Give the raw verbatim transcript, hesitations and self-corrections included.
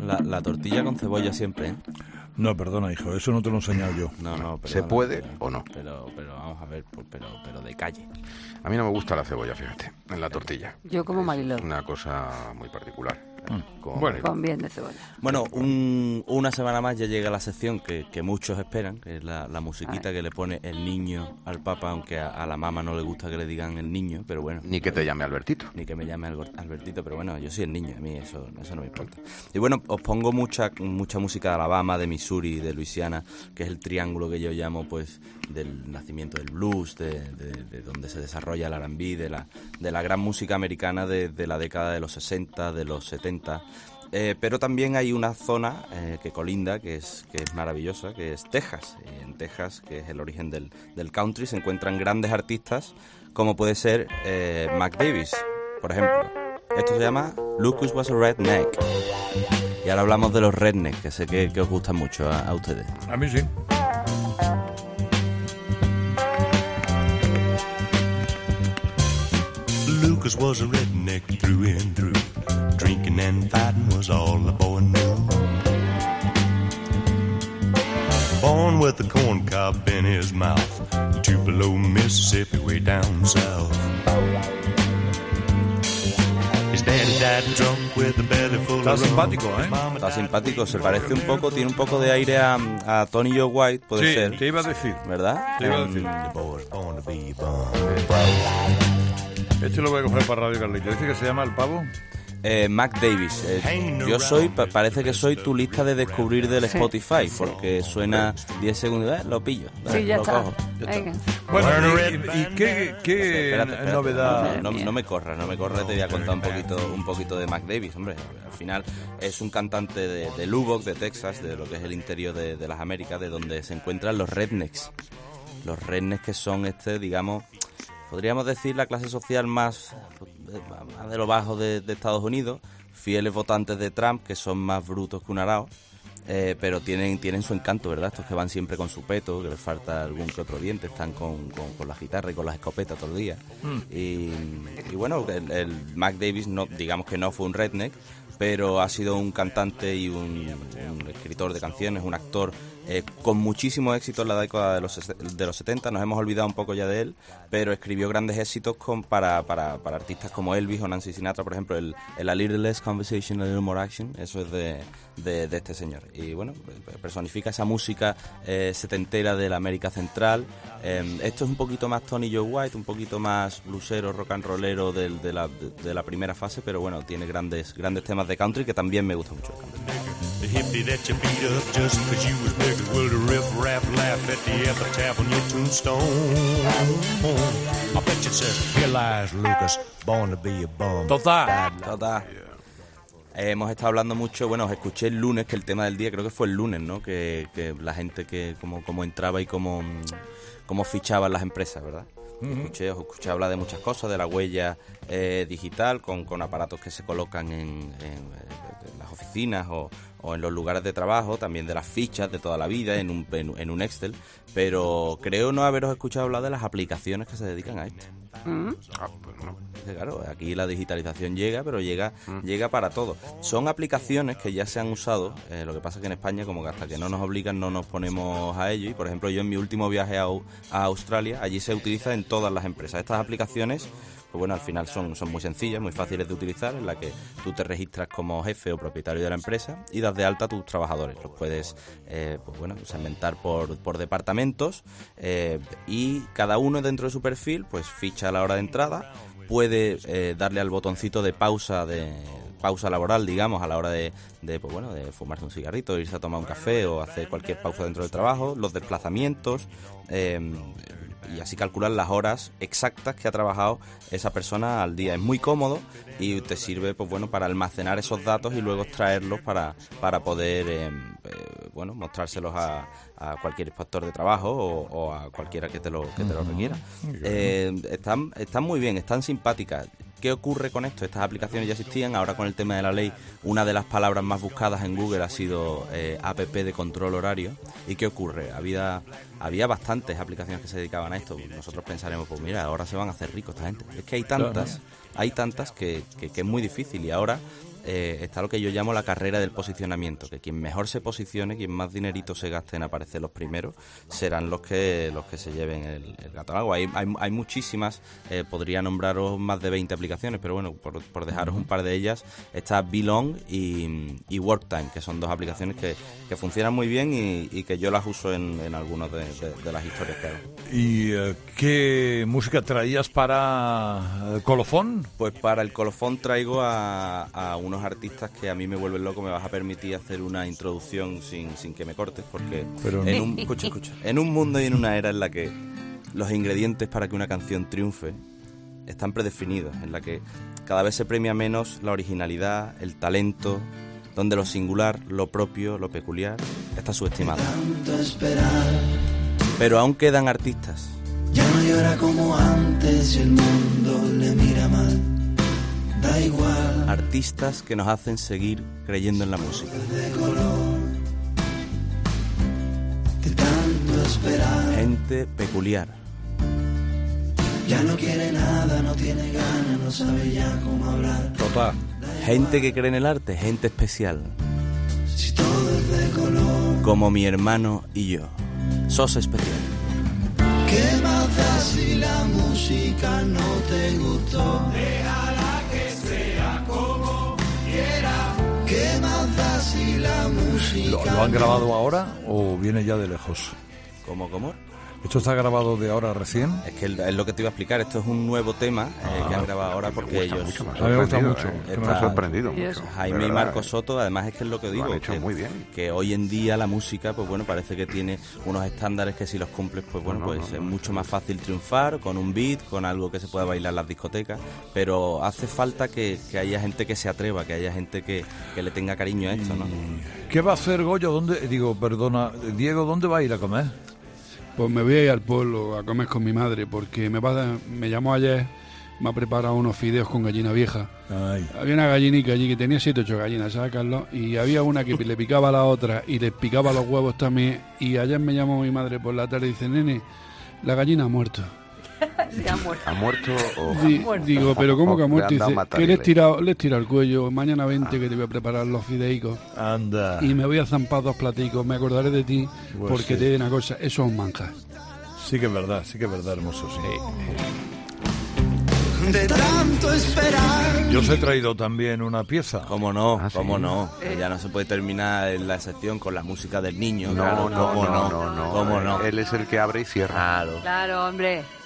la, la tortilla con cebolla siempre, ¿eh? No, perdona, hijo, eso no te lo he enseñado yo. No, no, ¿Se puede pero, o no? Pero, pero vamos a ver, pero, pero de calle. A mí no me gusta la cebolla, fíjate, en la tortilla. Yo como Mariló. Es una cosa muy particular. Mm. Como Bueno. Mariló. Con bien de cebolla. Bueno, un, una semana más ya llega la sección que, que muchos esperan, que es la, la musiquita que le pone el niño al Papa, aunque a, a la mamá no le gusta que le digan el niño, pero bueno. Ni que te llame Albertito. Ni que me llame Algo- Albertito, pero bueno, yo soy el niño, a mí eso, eso no me importa. Y bueno, os pongo mucha mucha música de Alabama, de Missouri, de Luisiana, que es el triángulo que yo llamo, pues, del nacimiento del blues, de, de, de donde se desarrolla el R and B, de la, de la gran música americana de, de la década de los sesenta, de los setenta. Eh, pero también hay una zona eh, que colinda, que es, que es maravillosa, que es Texas. Y en Texas, que es el origen del, del country, se encuentran grandes artistas, como puede ser eh, Mac Davis, por ejemplo. Esto se llama Lucas Was a Redneck. Y ahora hablamos de los rednecks, que sé que, que os gustan mucho a, a ustedes. A mí sí. Lucas was a redneck through and through. Drinking and fighting was all the boy knew. Born with a corn cob in his mouth, Tupelo, Mississippi, way down south. His daddy died drunk with a belly full Está of rum. simpático, ¿eh? His mama Está died simpático, se parece un poco, tiene un poco de aire a, a Tony Joe White, puede Sí, ser, te iba a decir. ¿verdad? Te iba a Em, decir. The boy's born to be a bum. Este lo voy a coger para Radio Carlito. ¿Dice que se llama El Pavo? Eh, Mac Davis, eh, yo soy, pa- parece que soy tu lista de descubrir del Sí. Spotify, porque suena diez segundos, eh, lo pillo, Sí, eh, ya lo está. cojo. Venga. Bueno, ¿y, y qué, qué Espérate, espérate, novedad? No, no, no me corras, no me corras, te voy a contar un poquito, un poquito de Mac Davis, hombre. Al final es un cantante de, de Lubbock, de Texas, de lo que es el interior de, de las Américas, de donde se encuentran los rednecks. Los rednecks que son, este, digamos, podríamos decir la clase social más, más de lo bajo de, de Estados Unidos, fieles votantes de Trump, que son más brutos que un arao. Eh, pero tienen tienen su encanto, ¿verdad? Estos que van siempre con su peto, que les falta algún que otro diente, están con, con, con la guitarra y con las escopetas todo el día. Y, y bueno, el, el Mac Davis, no, digamos que no fue un redneck, pero ha sido un cantante y un, un escritor de canciones, un actor eh, con muchísimo éxito en la década de los, ses- de los setenta. Nos hemos olvidado un poco ya de él, pero escribió grandes éxitos con, para, para, para artistas como Elvis o Nancy Sinatra, por ejemplo, el, el A Little Less Conversation, A Little More Action, eso es de, de, de este señor. Y bueno, personifica esa música eh, setentera de la América Central. Eh, esto es un poquito más Tony Joe White, un poquito más bluesero, rock and rollero del, de, la, de, de la primera fase, pero bueno, tiene grandes, grandes temas de country que también me gusta mucho el country. The hippie that you beat up just 'cause you was bigger. Will the riff-raff laugh at the epitaph on your tombstone? I bet you it says, here lies Lucas, born to be a bum. Total. Total. Eh, hemos estado hablando mucho, bueno, os escuché el lunes, que el tema del día, creo que fue el lunes, ¿no? Que, que la gente que cómo, cómo entraba y cómo, cómo fichaban las empresas, ¿verdad? Uh-huh. Escuché, os escuché hablar de muchas cosas, de la huella eh, digital, con, con aparatos que se colocan en, en, en las oficinas o, o en los lugares de trabajo, también de las fichas de toda la vida en un, en, en un Excel, pero creo no haberos escuchado hablar de las aplicaciones que se dedican a esto. Mm. Ah, pues no. Claro, aquí la digitalización llega, pero llega mm. llega para todo. Son aplicaciones que ya se han usado, eh, lo que pasa es que en España, como que hasta que no nos obligan, no nos ponemos a ello. Y por ejemplo, yo en mi último viaje a, a Australia, allí se utiliza en todas las empresas. Estas aplicaciones, pues bueno, al final son, son muy sencillas, muy fáciles de utilizar, en la que tú te registras como jefe o propietario de la empresa y das de alta a tus trabajadores. Los puedes, eh, pues bueno, segmentar por, por departamentos eh, y cada uno dentro de su perfil, pues ficha a la hora de entrada, puede eh, darle al botoncito de pausa de pausa laboral, digamos, a la hora de, de pues bueno, de fumarse un cigarrito, irse a tomar un café o hacer cualquier pausa dentro del trabajo, los desplazamientos, eh, y así calcular las horas exactas que ha trabajado esa persona al día. Es muy cómodo y te sirve, pues bueno, para almacenar esos datos y luego extraerlos para, para poder eh, eh, bueno, mostrárselos a, a cualquier inspector de trabajo o, o a cualquiera que te lo, que te lo requiera. Eh, están, están muy bien, están simpáticas. ¿Qué ocurre con esto? Estas aplicaciones ya existían, ahora con el tema de la ley, una de las palabras más buscadas en Google ha sido eh, app de control horario. ¿Y qué ocurre? Había, había bastantes aplicaciones que se dedicaban a esto. Nosotros pensaremos, pues mira, ahora se van a hacer ricos esta gente. Es que hay tantas, hay tantas que, que, que es muy difícil y ahora eh, está lo que yo llamo la carrera del posicionamiento, que quien mejor se posicione, quien más dinerito se gaste en aparecer los primeros, serán los que los que se lleven el, el gato al agua. Hay, hay, hay muchísimas, eh, podría nombraros más de veinte aplicaciones, pero bueno, por, por dejaros un par de ellas, está Belong y, y WorkTime, que son dos aplicaciones que, que funcionan muy bien y, y que yo las uso en, en algunas de, de, de las historias que hago. ¿Y eh, qué música traías para eh, Colofón? Pues para el colofón traigo a, a unos artistas que a mí me vuelven loco. Me vas a permitir hacer una introducción sin, sin que me cortes, porque Pero en no. un, escucha, escucha, en un mundo y en una era en la que los ingredientes para que una canción triunfe están predefinidos, en la que cada vez se premia menos la originalidad, el talento, donde lo singular, lo propio, lo peculiar está subestimado. Pero aún quedan artistas. Ya no llora como antes y el mundo le mira mal. Da igual. Artistas que nos hacen seguir creyendo en la música. De color. De tanto esperar. Gente peculiar. Ya no quiere nada, no tiene ganas, no sabe ya cómo hablar. Total. Gente que cree en el arte, gente especial. Si todo es de color. Como mi hermano y yo. Sos especial. ¿Qué más da si la música no te gustó? Déjala que sea como quiera. ¿Qué más da si la música ¿Lo, lo han grabado ahora o viene ya de lejos? ¿Cómo, cómo? ¿Esto está grabado de ahora recién? Es que es lo que te iba a explicar. Esto es un nuevo tema eh, que han grabado ahora porque Me gusta ellos... mucho, me ha A mí me gusta sorprendido, mucho. eh. Me Está- ha sorprendido Y mucho. eso. Jaime de y verdad, Marco eh. Soto, además es que es lo que digo, han hecho que, muy bien. que hoy en día la música, pues bueno, parece que tiene unos estándares que si los cumples, pues bueno, No, no, pues no, es no. mucho más fácil triunfar con un beat, con algo que se pueda bailar en las discotecas, pero hace falta que, que haya gente que se atreva, que haya gente que, que le tenga cariño a esto, ¿no? ¿Qué va a hacer Goyo? ¿Dónde, digo, perdona, Diego, ¿dónde va a ir a comer? Pues me voy a ir al pueblo a comer con mi madre porque me, va a dar- me llamó ayer, me ha preparado unos fideos con gallina vieja. Ay, Había una gallinica allí que tenía siete o ocho gallinas, ¿sabes, Carlos? Y había una que le picaba a la otra y les picaba los huevos también. Y ayer me llamó mi madre por la tarde y dice, nene, la gallina ha muerto. Se ha muerto. ¿Ha muerto o...? Di- muerto. digo, pero ¿cómo que ha Le muerto? han dado Dice, matarile. que le he tirado, le he tirado el cuello, mañana vente que te voy a preparar los fideicos. anda. Y me voy a zampar dos platicos, me acordaré de ti, Pues porque sí. te digo una cosa, eso es un manjar. Sí que es verdad, sí que es verdad, hermoso, sí. De tanto esperar. Yo os he traído también una pieza. ¿Cómo no? Ah, sí. ¿Cómo no? Que ya no se puede terminar en la sección con la música del niño. No, claro, no, ¿cómo no, no, no. ¿Cómo no? Él es el que abre y cierra. Claro. Claro, hombre.